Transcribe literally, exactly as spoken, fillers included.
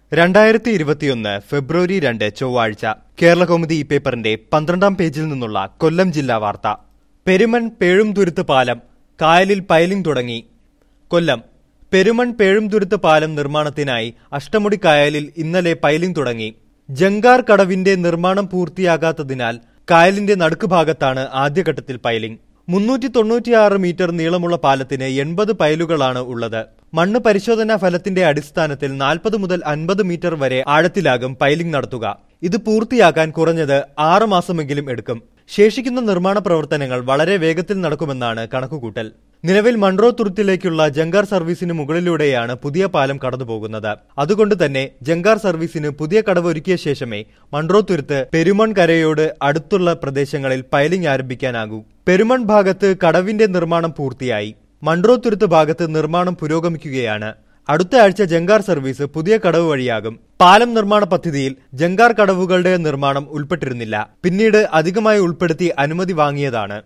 രണ്ടായിരത്തി ഇരുപത്തിയൊന്ന് ഫെബ്രുവരി രണ്ട് ചൊവ്വാഴ്ച കേരളകൗമുദി ഈ പേപ്പറിന്റെ പന്ത്രണ്ടാം പേജിൽ നിന്നുള്ള കൊല്ലം ജില്ലാ വാർത്ത. പെരുമൺ പേഴുംതുരുത്ത് പാലം കായലിൽ പൈലിംഗ് തുടങ്ങി. കൊല്ലം പെരുമൺ പേഴുംതുരുത്ത് പാലം നിർമ്മാണത്തിനായി അഷ്ടമുടി കായലിൽ ഇന്നലെ പൈലിംഗ് തുടങ്ങി. ജങ്കാർ കടവിന്റെ നിർമ്മാണം പൂർത്തിയാകാത്തതിനാൽ കായലിന്റെ നടുക്കുഭാഗത്താണ് ആദ്യഘട്ടത്തിൽ പൈലിംഗ്. മുന്നൂറ്റി തൊണ്ണൂറ്റിയാറ് മീറ്റർ നീളമുള്ള പാലത്തിന് എൺപത് പൈലുകളാണ് ഉള്ളത്. മണ്ണ് പരിശോധനാ ഫലത്തിന്റെ അടിസ്ഥാനത്തിൽ നാൽപ്പത് മുതൽ അൻപത് മീറ്റർ വരെ ആഴത്തിലാകും പൈലിംഗ് നടത്തുക. ഇത് പൂർത്തിയാക്കാൻ കുറഞ്ഞത് ആറ് മാസമെങ്കിലും എടുക്കും. ശേഷിക്കുന്ന നിർമ്മാണ പ്രവർത്തനങ്ങൾ വളരെ വേഗത്തിൽ നടക്കുമെന്നാണ് കണക്കുകൂട്ടൽ. നിലവിൽ മൺട്രോ തുരുത്തിലേക്കുള്ള ജങ്കാർ സർവീസിന് മുകളിലൂടെയാണ് പുതിയ പാലം കടന്നുപോകുന്നത്. അതുകൊണ്ട് തന്നെ ജങ്കാർ സർവീസിന് പുതിയ കടവ് ഒരുക്കിയ ശേഷമേ മൺട്രോ തുരുത്ത് പെരുമൺ കരയോട് അടുത്തുള്ള പ്രദേശങ്ങളിൽ പൈലിംഗ് ആരംഭിക്കാനാകൂ. പെരുമൺ ഭാഗത്ത് കടവിന്റെ നിർമ്മാണം പൂർത്തിയായി. മൺട്രോ തുരുത്ത് ഭാഗത്ത് നിർമ്മാണം പുരോഗമിക്കുകയാണ്. അടുത്ത ആഴ്ച ജങ്കാർ സർവീസ് പുതിയ കടവ് വഴിയാകും. പാലം നിർമ്മാണ പദ്ധതിയിൽ ജങ്കാർ കടവുകളുടെ നിർമ്മാണം ഉൾപ്പെട്ടിരുന്നില്ല. പിന്നീട് അധികമായി ഉൾപ്പെടുത്തി അനുമതി വാങ്ങിയതാണ്.